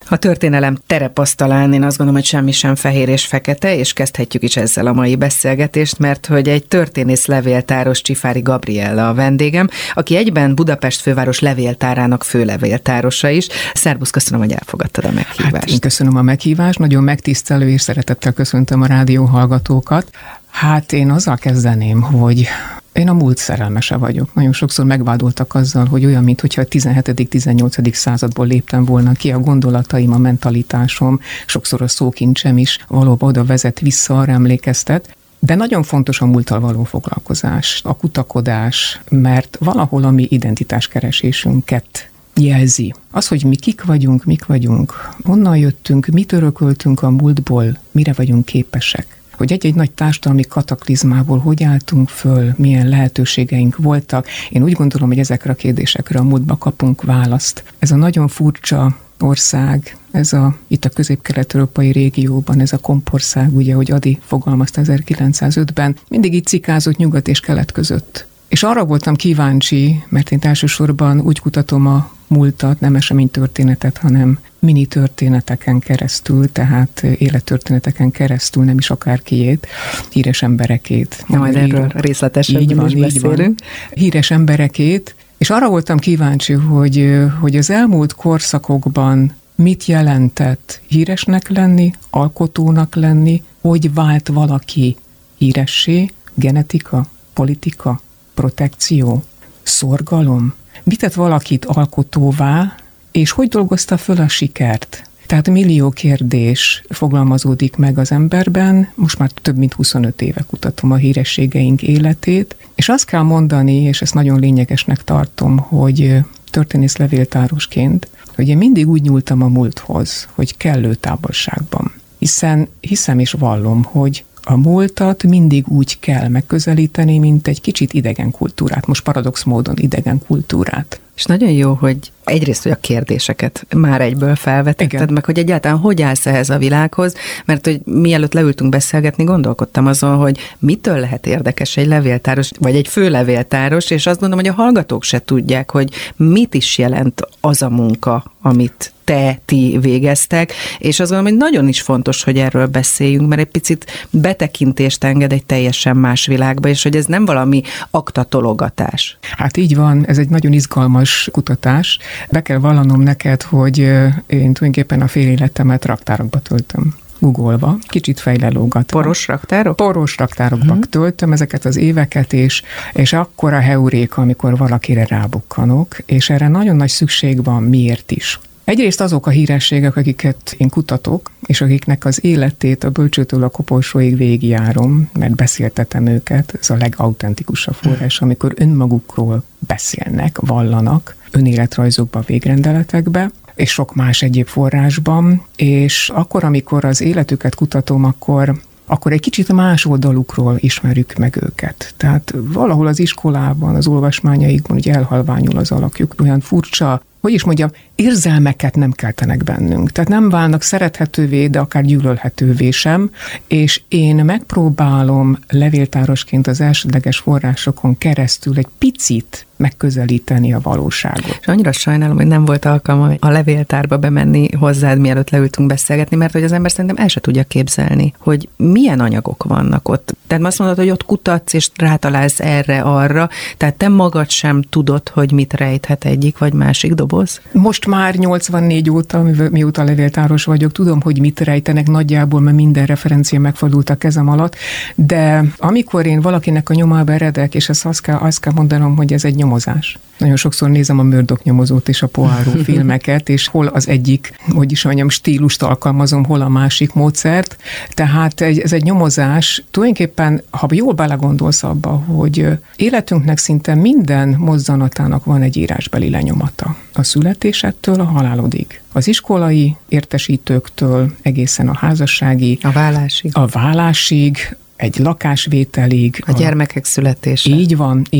A történelem terepasztalán én azt gondolom, hogy semmi sem fehér és fekete, és kezdhetjük is ezzel a mai beszélgetést, mert hogy egy történész levéltáros, Csifári Gabriella a vendégem, aki egyben Budapest főváros levéltárának főlevéltárosa is. Szerbusz, köszönöm, hogy elfogadtad a meghívást. Hát én köszönöm a meghívást, nagyon megtisztelő és szeretettel köszöntöm a rádió hallgatókat. Hát én azzal kezdeném, hogy én a múlt szerelmese vagyok. Nagyon sokszor megvádoltak azzal, hogy olyan, mintha a 17.-18. századból léptem volna ki, a gondolataim, a mentalitásom, sokszor a szókincsem is valóban oda vezet vissza, arra emlékeztet. De nagyon fontos a múlttal való foglalkozás, a kutakodás, mert valahol a mi identitáskeresésünket jelzi. Az, hogy mi kik vagyunk, mik vagyunk, honnan jöttünk, mit örököltünk a múltból, mire vagyunk képesek. Hogy egy-egy nagy társadalmi kataklizmából hogy álltunk föl, milyen lehetőségeink voltak. Én úgy gondolom, hogy ezekre a kérdésekre a múltba kapunk választ. Ez a nagyon furcsa ország, itt a közép-kelet-európai régióban, ez a kompország, ugye, hogy Ady fogalmazta 1905-ben, mindig így cikázott nyugat és kelet között. És arra voltam kíváncsi, mert én elsősorban úgy kutatom a múltat, nem eseménytörténetet, hanem mini történeteken keresztül, tehát élettörténeteken keresztül, nem is akárkiét, híres emberekét. Majd erről részletesebben is beszélünk. Híres emberekét, és arra voltam kíváncsi, hogy az elmúlt korszakokban mit jelentett híresnek lenni, alkotónak lenni, hogy vált valaki híressé, genetika, politika, protekció, szorgalom, mit tett valakit alkotóvá, és hogy dolgozta föl a sikert. Tehát millió kérdés fogalmazódik meg az emberben, most már több mint 25 éve kutatom a hírességeink életét, és azt kell mondani, és ezt nagyon lényegesnek tartom, hogy történész levéltárosként, hogy én mindig úgy nyúltam a múlthoz, hogy kellő távolságban. Hiszen hiszem és vallom, hogy a múltat mindig úgy kell megközelíteni, mint egy kicsit idegen kultúrát, most paradox módon idegen kultúrát. És nagyon jó, hogy egyrészt, hogy a kérdéseket már egyből felvetetted, igen, meg hogy egyáltalán hogy állsz ehhez a világhoz, mert hogy mielőtt leültünk beszélgetni, gondolkodtam azon, hogy mitől lehet érdekes egy levéltáros, vagy egy főlevéltáros, és azt gondolom, hogy a hallgatók se tudják, hogy mit is jelent az a munka, amit ti végeztek, és azt gondolom, hogy nagyon is fontos, hogy erről beszéljünk, mert egy picit betekintést enged egy teljesen más világba, és hogy ez nem valami aktatologatás. Hát így van, ez egy nagyon izgalmas kutatás. Be kell vallanom neked, hogy én tulajdonképpen a fél életemet raktárokba töltöm. Googolva, kicsit fejlelógatva. Poros raktárok? Poros raktárokba töltöm ezeket az éveket, és akkor a heuréka, amikor valakire rábukkanok, és erre nagyon nagy szükség van, miért is. Egyrészt azok a hírességek, akiket én kutatok, és akiknek az életét a bölcsőtől a koporsóig végigjárom, mert beszéltetem őket, ez a legautentikusabb forrás, amikor önmagukról beszélnek, vallanak, önéletrajzokba, végrendeletekbe, és sok más egyéb forrásban, és akkor, amikor az életüket kutatom, akkor egy kicsit más oldalukról ismerjük meg őket. Tehát valahol az iskolában, az olvasmányaikban ugye elhalványul az alakjuk, olyan furcsa, hogy is mondjam, érzelmeket nem keltenek bennünk. Tehát nem válnak szerethetővé, de akár gyűlölhetővé sem, és én megpróbálom levéltárosként az elsődleges forrásokon keresztül egy picit megközelíteni a valóságot. És annyira sajnálom, hogy nem volt alkalma a levéltárba bemenni hozzád, mielőtt leültünk beszélgetni, mert hogy az ember szerintem el se tudja képzelni, hogy milyen anyagok vannak ott. Tehát azt mondod, hogy ott kutatsz, és rátalálsz erre-arra, tehát te magad sem tudod, hogy mit rejthet egyik vagy másik doboz? Most már 84 óta, mióta levéltáros vagyok, tudom, hogy mit rejtenek nagyjából, mert minden referencia megfordult a kezem alatt, de amikor én valakinek a nyomába eredek, és azt kell mondanom, hogy ez egy nyomozás. Nagyon sokszor nézem a Murdoch nyomozót és a Poirot filmeket, és hol az egyik, hogy is mondjam, stílust alkalmazom, hol a másik módszert. Tehát ez egy nyomozás. Tulajdonképpen, ha jól belegondolsz abba, hogy életünknek szinte minden mozzanatának van egy írásbeli lenyomata. A születésettől a halálodig. Az iskolai értesítőktől egészen a házassági, a vállásig, egy lakásvételig. A gyermekek születése. Így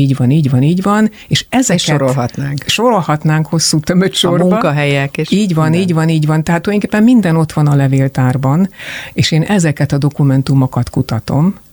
van. És ezeket sorolhatnánk hosszú tömött sorba. A munkahelyek. És így van. Tehát tulajdonképpen minden ott van a levéltárban, és én ezeket a dokumentumokat kutatom,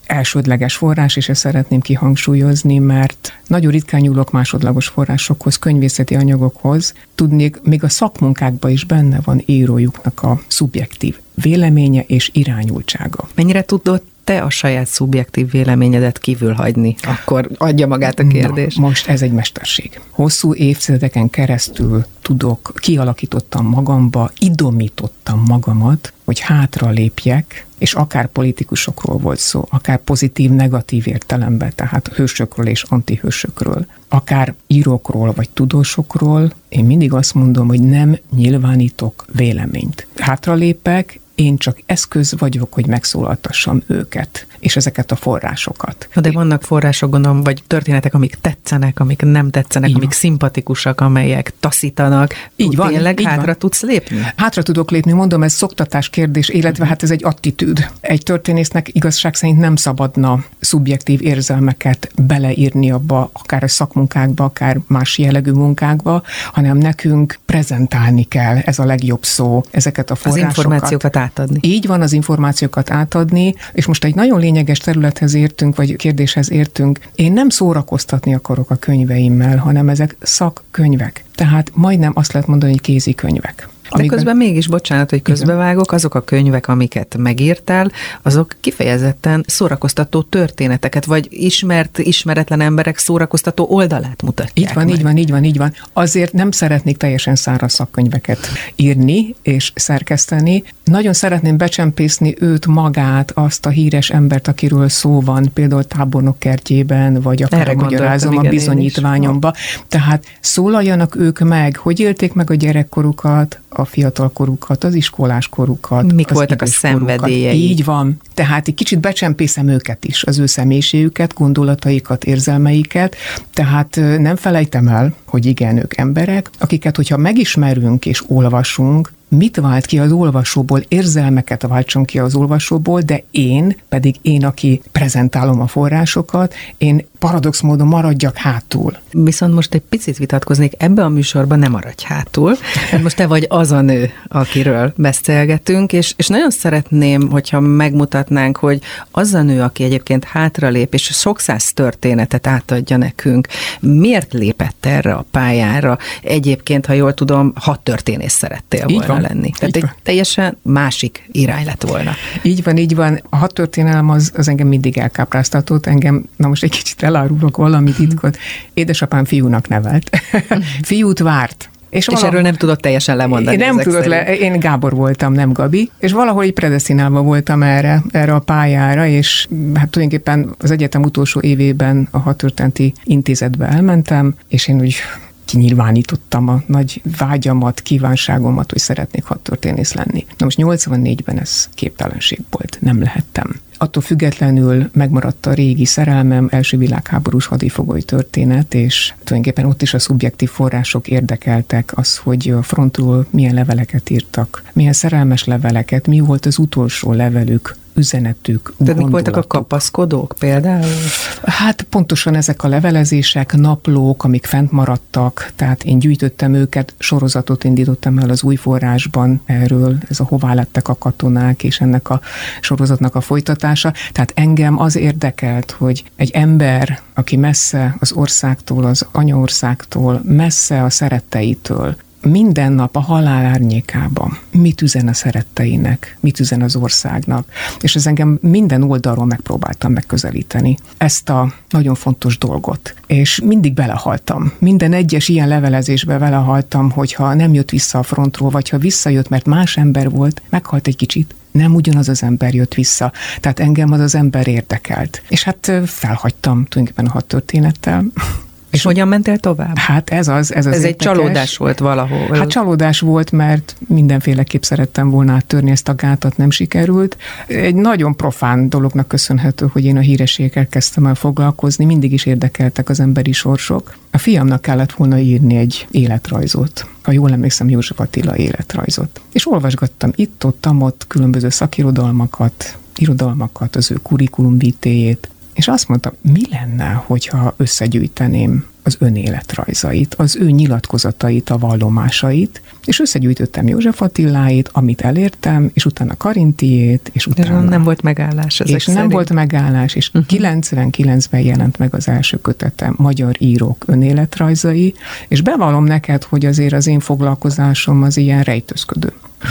elsődleges forrás, és ezt szeretném kihangsúlyozni, mert nagyon ritkán nyúlok másodlagos forrásokhoz, könyvészeti anyagokhoz. Tudnék, még a szakmunkákban is benne van írójuknak a szubjektív véleménye és irányultsága. Mennyire tudod te a saját szubjektív véleményedet kívül hagyni? Akkor adja magát a kérdés. Na, most ez egy mesterség. Hosszú évtizedeken keresztül kialakítottam magamba, idomítottam magamat, hogy hátra lépjek, és akár politikusokról volt szó, akár pozitív, negatív értelemben, tehát hősökről és antihősökről, akár írókról vagy tudósokról, én mindig azt mondom, hogy nem nyilvánítok véleményt. Hátralépek, én csak eszköz vagyok, hogy megszólaltassam őket, és ezeket a forrásokat. De vannak források, gondolom, vagy történetek, amik tetszenek, amik nem tetszenek, amik szimpatikusak, amelyek taszítanak. Így van, tényleg hátra tudsz lépni? Hátra tudok lépni, mondom, ez szoktatás kérdés, illetve hát ez egy attitűd. Egy történésznek igazság szerint nem szabadna szubjektív érzelmeket beleírni abba, akár a szakmunkákba, akár más jellegű munkákba, hanem nekünk prezentálni kell, ez a legjobb szó, ezeket a forrásokat. Az információkat átadni. Így van, az információkat átadni, és most egy nagyon lényeges területhez értünk, vagy kérdéshez értünk. Én nem szórakoztatni akarok a könyveimmel, hanem ezek szakkönyvek. Tehát majdnem azt lehet mondani, hogy kézikönyvek. De közben mégis, bocsánat, hogy közbevágok, azok a könyvek, amiket megírtál, azok kifejezetten szórakoztató történeteket, vagy ismeretlen emberek szórakoztató oldalát mutatják. Így van. Azért nem szeretnék teljesen száraz szakkönyveket írni és szerkeszteni. Nagyon szeretném becsempészni őt magát, azt a híres embert, akiről szó van, például Tábornok kertjében, vagy akár magyarázom a bizonyítványomba. Tehát szólaljanak ők meg, hogy élték meg a gyerekkorukat, a fiatalkorukat, az iskoláskorukat. Mik voltak a szenvedélyei. Így van. Tehát egy kicsit becsempészem őket is, az ő személyiségüket, gondolataikat, érzelmeiket. Tehát nem felejtem el, hogy igen, ők emberek, akiket, hogyha megismerünk és olvasunk, mit vált ki az olvasóból, érzelmeket váltson ki az olvasóból, de én, aki prezentálom a forrásokat, én paradox módon maradjak hátul. Viszont most egy picit vitatkoznék, ebbe a műsorban nem maradj hátul, mert most te vagy az a nő, akiről beszélgetünk, és nagyon szeretném, hogyha megmutatnánk, hogy az a nő, aki egyébként hátralép, és sok száz történetet átadja nekünk, miért lépett erre a pályára? Egyébként, ha jól tudom, hadtörténész szerettél volna lenni. Tehát egy teljesen másik irány lett volna. Így van. A hadtörténelem az engem mindig elkápráztatott. Na most egy kicsit elárulok valami titkot. Édesapám fiúnak nevelt. Fiút várt. És erről nem tudott teljesen lemondani. Nem tudott én Gábor voltam, nem Gabi, és valahogy predesztinálva voltam erre a pályára, és hát tulajdonképpen az egyetem utolsó évében a Hadtörténeti Intézetbe elmentem, és én úgy kinyilvánítottam a nagy vágyamat, kívánságomat, hogy szeretnék hadtörténész lenni. Na most 84-ben ez képtelenség volt, nem lehettem. Attól függetlenül megmaradt a régi szerelmem, első világháborús hadifogoly történet, és tulajdonképpen ott is a szubjektív források érdekeltek, az, hogy a frontról milyen leveleket írtak, milyen szerelmes leveleket, mi volt az utolsó levelük, üzenetük, de mik voltak a kapaszkodók például? Hát pontosan ezek a levelezések, naplók, amik fent maradtak, tehát én gyűjtöttem őket, sorozatot indítottam el az Új Forrásban erről, ez a Hová lettek a katonák, és ennek a sorozatnak a folytatása. Tehát engem az érdekelt, hogy egy ember, aki messze az országtól, az anyaországtól, messze a szeretteitől, minden nap a halál árnyékában mit üzen a szeretteinek, mit üzen az országnak, és ez engem minden oldalról megpróbáltam megközelíteni. Ezt a nagyon fontos dolgot. És mindig belehaltam. Minden egyes ilyen levelezésbe belehaltam, hogyha nem jött vissza a frontról, vagy ha visszajött, mert más ember volt, meghalt egy kicsit. Nem ugyanaz az ember jött vissza. Tehát engem az ember érdekelt. És hát felhagytam tulajdonképpen a hadtörténettel. És hogyan mentél tovább? Hát ez egy csalódás volt valahol. Hát csalódás volt, mert mindenféleképp szerettem volna áttörni ezt a gátat, nem sikerült. Egy nagyon profán dolognak köszönhető, hogy én a hírességekkel kezdtem el foglalkozni, mindig is érdekeltek az emberi sorsok. A fiamnak kellett volna írni egy életrajzot. Ha jól emlékszem, József Attila életrajzot. És olvasgattam itt-ott különböző szakirodalmakat, az ő curriculum vitéjét, és azt mondtam, mi lenne, hogyha összegyűjteném az önéletrajzait, az ő nyilatkozatait, a vallomásait, és összegyűjtöttem József Attiláit, amit elértem, és utána Karintiét, és utána... Nem volt megállás ezek és szerint. Nem volt megállás, és 99-ben jelent meg az első kötetem, Magyar írók önéletrajzai, és bevallom neked, hogy azért az én foglalkozásom az ilyen rejtőzködő.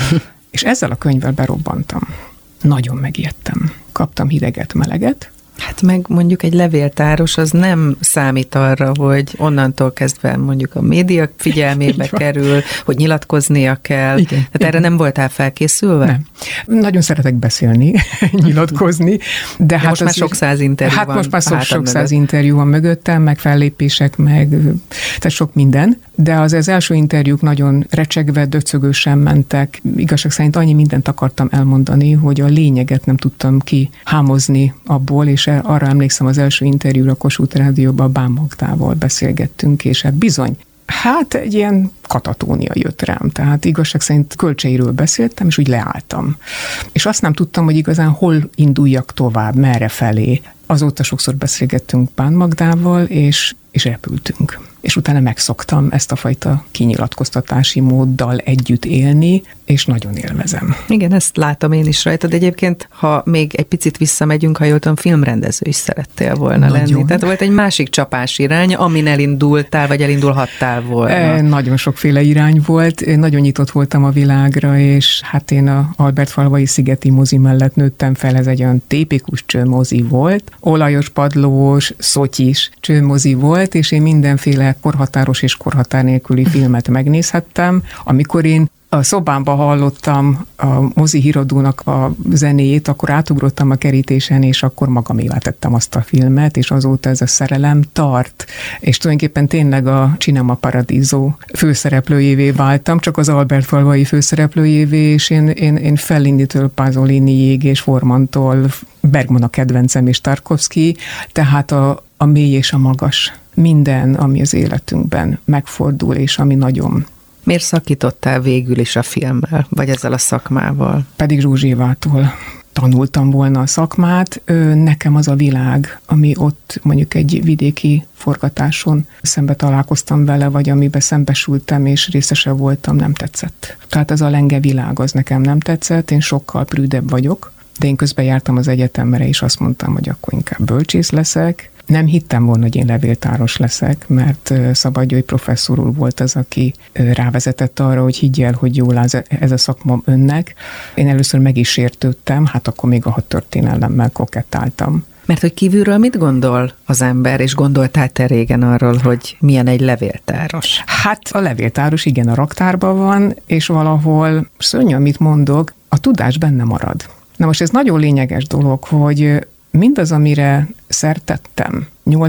És ezzel a könyvvel berobbantam. Nagyon megijedtem. Kaptam hideget, meleget. Hát meg mondjuk egy levéltáros az nem számít arra, hogy onnantól kezdve mondjuk a média figyelmébe kerül, hogy nyilatkoznia kell. Igen, Tehát igen. erre nem voltál felkészülve? Nem. Nagyon szeretek beszélni, nyilatkozni, de hát most már sok száz interjú van. Hát most már sok száz interjú van mögöttem, meg fellépések, meg tehát sok minden, de az első interjúk nagyon recsegve, döcögősen mentek. Igazság szerint annyi mindent akartam elmondani, hogy a lényeget nem tudtam kihámozni abból, és arra emlékszem, az első interjúra Kossuth Rádióban Bán Magdával beszélgettünk, és hát bizony, hát egy ilyen katatónia jött rám, tehát igazság szerint kölcseiről beszéltem, és úgy leálltam. És azt nem tudtam, hogy igazán hol induljak tovább, merre felé. Azóta sokszor beszélgettünk Bán Magdával, és repültünk. És utána megszoktam ezt a fajta kinyilatkoztatási móddal együtt élni, és nagyon élvezem. Igen, ezt látom én is rajtad. Egyébként, ha még egy picit visszamegyünk, ha jól tudom, filmrendező is szerettél volna lenni. Tehát volt egy másik csapás irány, amin elindultál, vagy elindulhattál volna. Nagyon sokféle irány volt. Én nagyon nyitott voltam a világra, és hát én a Albertfalvai Szigeti mozi mellett nőttem fel, ez egy olyan tipikus csőmozi volt. Olajos, padlós, szotyis csőmozi volt, és én mindenféle korhatáros és korhatár nélküli filmet megnézhettem. Amikor én a szobámba hallottam a mozi híradónak a zenéjét, akkor átugrottam a kerítésen, és akkor magamévá tettem azt a filmet, és azóta ez a szerelem tart. És tulajdonképpen tényleg a Cinema Paradiso főszereplőjévé váltam, csak az Albertfalvai főszereplőjévé, és én Fellini-től Pasoliniig és Formantól Bergman a kedvencem és Tarkovsky, tehát a mély és a magas. Minden, ami az életünkben megfordul, és ami nagyon... Miért szakítottál végül is a filmmel, vagy ezzel a szakmával? Pedig Zsuzsévától tanultam volna a szakmát. Nekem az a világ, ami ott mondjuk egy vidéki forgatáson szembe találkoztam vele, vagy amiben szembesültem, és részese voltam, nem tetszett. Tehát ez a lenge világ, az nekem nem tetszett, én sokkal prűdebb vagyok, de én közben jártam az egyetemre, és azt mondtam, hogy akkor inkább bölcsész leszek. Nem hittem volna, hogy én levéltáros leszek, mert Szabad György professzor úr volt az, aki rávezetett arra, hogy higgyel, hogy jól áll ez a szakma önnek. Én először meg is sértődtem, hát akkor még a hadtörténelemmel kokettáltam. Mert hogy kívülről mit gondol az ember, és gondoltál te régen arról, hogy milyen egy levéltáros? Hát a levéltáros igen a raktárban van, és valahol, szörnyű, amit mondok, a tudás benne marad. Na most ez nagyon lényeges dolog, hogy mindaz, amire szertettem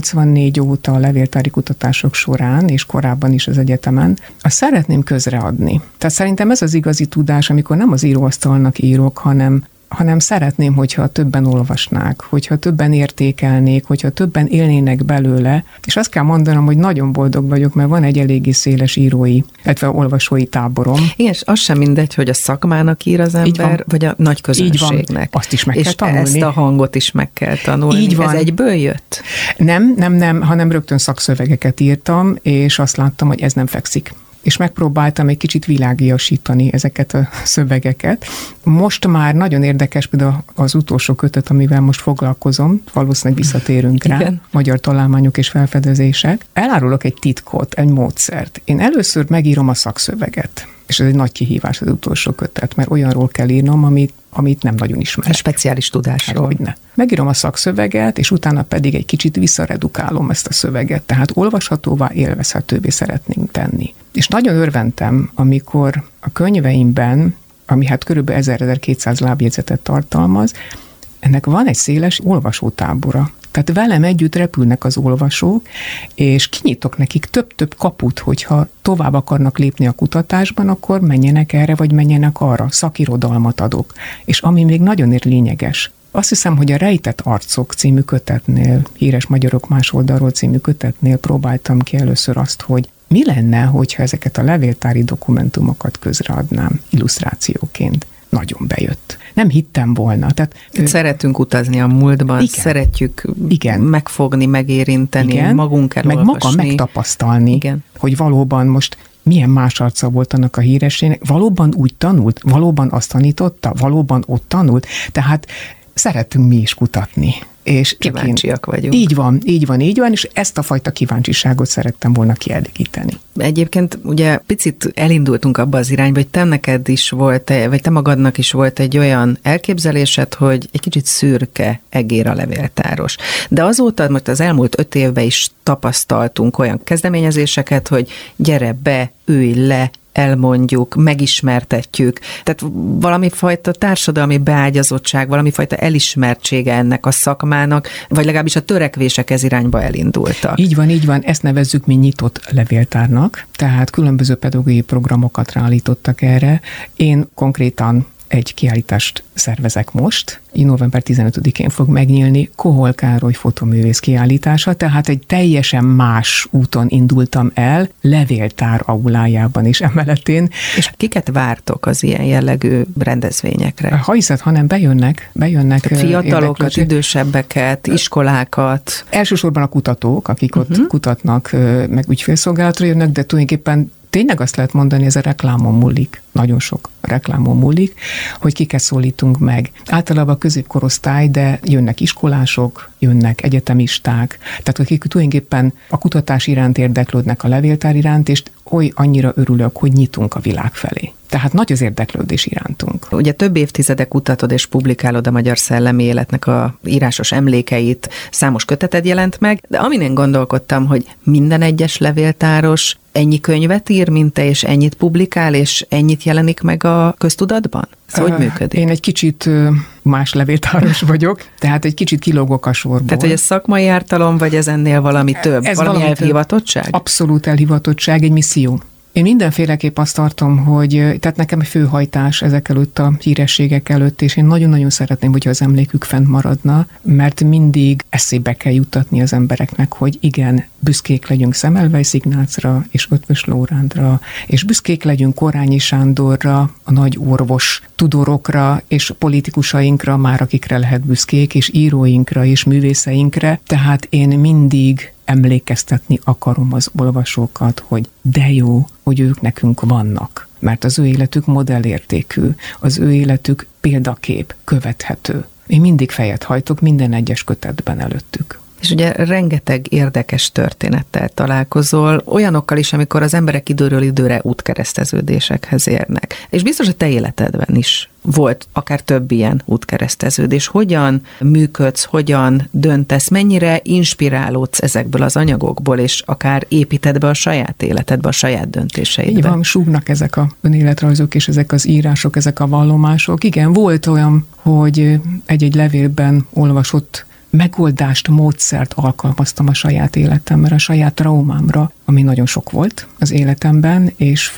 84 óta a levéltári kutatások során, és korábban is az egyetemen, azt szeretném közreadni. Tehát szerintem ez az igazi tudás, amikor nem az íróasztalnak írok, hanem szeretném, hogyha többen olvasnák, hogyha többen értékelnék, hogyha többen élnének belőle, és azt kell mondanom, hogy nagyon boldog vagyok, mert van egy eléggé széles írói, illetve olvasói táborom. Igen, és az sem mindegy, hogy a szakmának ír az ember, vagy a nagy közönségnek. Így van. Azt is meg és kell tanulni. Ezt a hangot is meg kell tanulni. Így van. Ez egyből jött? Nem, hanem rögtön szakszövegeket írtam, és azt láttam, hogy ez nem fekszik. És megpróbáltam egy kicsit világiasítani ezeket a szövegeket. Most már nagyon érdekes, például az utolsó kötet, amivel most foglalkozom, valószínűleg visszatérünk rá, igen. Magyar találmányok és felfedezések. Elárulok egy titkot, egy módszert. Én először megírom a szakszöveget, és ez egy nagy kihívás az utolsó kötet, mert olyanról kell írnom, amit nem nagyon ismerek. A speciális tudásról. Hogyne. Megírom a szakszöveget, és utána pedig egy kicsit visszaredukálom ezt a szöveget, tehát olvashatóvá, élvezhetővé szeretnénk tenni. És nagyon örventem, amikor a könyveimben, ami hát körülbelül 1000-1200 lábjegyzetet tartalmaz, ennek van egy széles olvasótábora. Tehát velem együtt repülnek az olvasók, és kinyitok nekik több-több kaput, hogyha tovább akarnak lépni a kutatásban, akkor menjenek erre, vagy menjenek arra. Szakirodalmat adok. És ami még nagyon lényeges, azt hiszem, hogy a Rejtett arcok című kötetnél, Híres magyarok más oldalról című kötetnél próbáltam ki először azt, hogy mi lenne, hogyha ezeket a levéltári dokumentumokat közreadnám illusztrációként. Nagyon bejött. nem hittem volna. Tehát, szeretünk utazni a múltban, igen. Szeretjük igen. megfogni, megérinteni, igen. magunk elolvasni. Meg maga megtapasztalni, igen. hogy valóban most milyen más arca volt annak a hírességnek, valóban úgy tanult, valóban azt tanította, valóban ott tanult, tehát szeretünk mi is kutatni. És kíváncsiak vagyunk. Így van, és ezt a fajta kíváncsiságot szerettem volna kielégíteni. Egyébként ugye picit elindultunk abba az irányba, hogy te neked is volt, vagy te magadnak is volt egy olyan elképzelésed, hogy egy kicsit szürke egér a levéltáros. De azóta, most az elmúlt 5 évben is tapasztaltunk olyan kezdeményezéseket, hogy gyere be, ülj le, elmondjuk, megismertetjük. Tehát valami fajta társadalmi beágyazottság, valami fajta elismertsége ennek a szakmának, vagy legalábbis a törekvések ez irányba elindultak. Így van, ezt nevezzük mi nyitott levéltárnak, tehát különböző pedagógiai programokat ráállítottak erre. Én konkrétan egy kiállítást szervezek most, november 15-én fog megnyílni Kohol Károly fotoművész kiállítása, tehát egy teljesen más úton indultam el, levéltár aulájában is emeletén. És kiket vártok az ilyen jellegű rendezvényekre? Ha hiszed, hanem bejönnek fiatalokat, idősebbeket, iskolákat. Elsősorban a kutatók, akik ott kutatnak, meg ügyfélszolgálatra jönnek, de tulajdonképpen tényleg azt lehet mondani, ez a reklámon múlik, nagyon sok reklámon múlik, hogy kiket szólítunk meg. Általában a középkorosztály, de jönnek iskolások, jönnek egyetemisták, tehát akik tulajdonképpen a kutatás iránt érdeklődnek, a levéltár iránt, és annyira örülök, hogy nyitunk a világ felé. Tehát nagy az érdeklődés irántunk. Ugye több évtizede kutatod és publikálod a magyar szellemi életnek a írásos emlékeit, számos köteted jelent meg, de amin én gondolkodtam, hogy minden egyes levéltáros ennyi könyvet ír, mint te, és ennyit publikál, és ennyit jelenik meg a köztudatban? Ez hogy működik? Én egy kicsit más levéltáros vagyok, tehát egy kicsit kilógok a sorból. Tehát, hogy ez szakmai ártalom, vagy ez ennél valami több? Ez valami elhivatottság? Abszolút elhivatottság, egy misszió. Én mindenféleképp azt tartom, hogy tehát nekem egy főhajtás ezek előtt a hírességek előtt, és én nagyon-nagyon szeretném, hogyha az emlékük fent maradna, mert mindig eszébe kell juttatni az embereknek, hogy igen, büszkék legyünk Semmelweis Ignácra és Eötvös Lórándra, és büszkék legyünk Korányi Sándorra, a nagy orvos tudorokra és politikusainkra már, akikre lehet büszkék, és íróinkra és művészeinkre. Tehát én mindig emlékeztetni akarom az olvasókat, hogy de jó, hogy ők nekünk vannak, mert az ő életük modellértékű, az ő életük példakép, követhető. Én mindig fejet hajtok minden egyes kötetben előttük. És ugye rengeteg érdekes történettel találkozol, olyanokkal is, amikor az emberek időről időre útkereszteződésekhez érnek. És biztos a te életedben is volt akár több ilyen útkereszteződés. Hogyan működsz, hogyan döntesz, mennyire inspirálódsz ezekből az anyagokból, és akár építed be a saját életedbe, a saját döntéseidbe? Így van, súgnak ezek a önéletrajzok, és ezek az írások, ezek a vallomások. Igen, volt olyan, hogy egy-egy levélben olvasott megoldást, módszert alkalmaztam a saját életemre, a saját traumámra, ami nagyon sok volt az életemben, és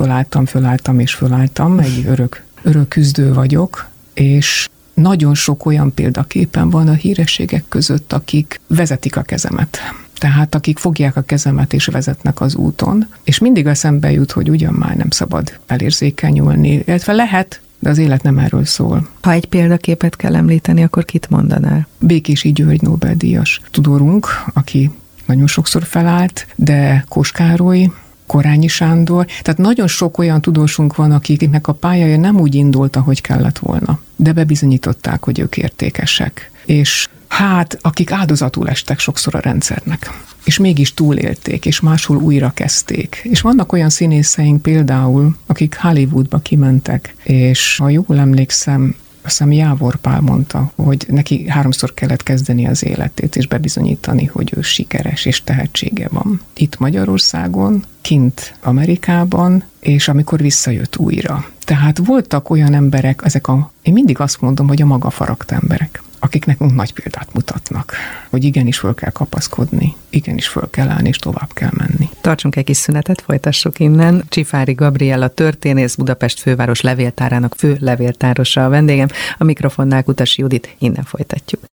fölálltam, egy örök küzdő vagyok, és nagyon sok olyan példaképen van a hírességek között, akik vezetik a kezemet. Tehát akik fogják a kezemet és vezetnek az úton, és mindig eszembe jut, hogy ugyan már nem szabad elérzékenyülni, illetve lehet, de az élet nem erről szól. Ha egy példaképet kell említeni, akkor kit mondanál? Békési György Nobel-díjas tudórunk, aki nagyon sokszor felállt, de Kós Károly, Korányi Sándor, tehát nagyon sok olyan tudósunk van, akiknek a pályája nem úgy indult, ahogy kellett volna, de bebizonyították, hogy ők értékesek. És akik áldozatul estek sokszor a rendszernek, és mégis túlélték, és máshol újra kezdték. És vannak olyan színészeink például, akik Hollywoodba kimentek, és ha jól emlékszem, azt hiszem Jávor Pál mondta, hogy neki 3-szor kellett kezdeni az életét, és bebizonyítani, hogy ő sikeres, és tehetsége van. Itt Magyarországon, kint Amerikában, és amikor visszajött újra. Tehát voltak olyan emberek, én mindig azt mondom, hogy a maga faragta emberek, akik nekünk nagy példát mutatnak, hogy igenis föl kell kapaszkodni, igenis föl kell állni, és tovább kell menni. Tartsunk egy kis szünetet, folytassuk innen. Csifári Gabriella történész, Budapest főváros levéltárának fő levéltárosa a vendégem, a mikrofonnál Kutasi Judit, innen folytatjuk.